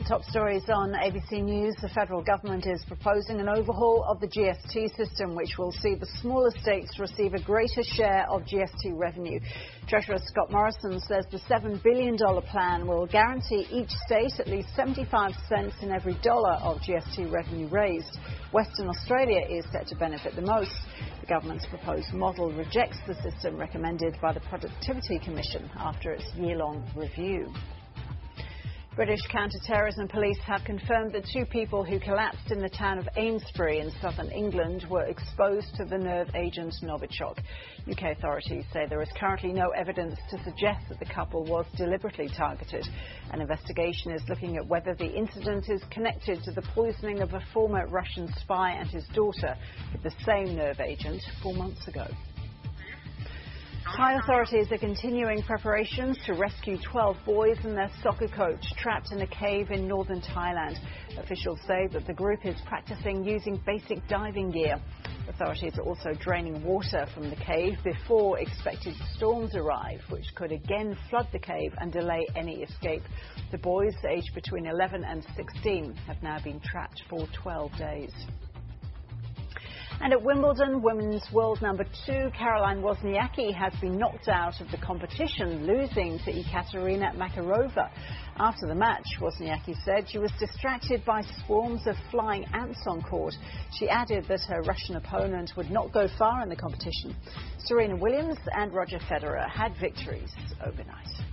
Top stories on ABC News. The federal government is proposing an overhaul of the GST system, which will see the smaller states receive a greater share of GST revenue. Treasurer Scott Morrison says the $7 billion plan will guarantee each state at least 75 cents in every dollar of GST revenue raised. Western Australia is set to benefit the most. The government's proposed model rejects the system recommended by the Productivity Commission after its year-long review. British counter-terrorism police have confirmed that 2 people who collapsed in the town of Amesbury in southern England were exposed to the nerve agent Novichok. UK authorities say there is currently no evidence to suggest that the couple was deliberately targeted. An investigation is looking at whether the incident is connected to the poisoning of a former Russian spy and his daughter with the same nerve agent 4 months ago. Thai authorities are continuing preparations to rescue 12 boys and their soccer coach trapped in a cave in northern Thailand. Officials say that the group is practicing using basic diving gear. Authorities are also draining water from the cave before expected storms arrive, which could again flood the cave and delay any escape. The boys, aged between 11 and 16, have now been trapped for 12 days. And at Wimbledon, women's world number 2 Caroline Wozniacki has been knocked out of the competition, losing to Ekaterina Makarova. After the match, Wozniacki said she was distracted by swarms of flying ants on court. She added that her Russian opponent would not go far in the competition. Serena Williams and Roger Federer had victories overnight.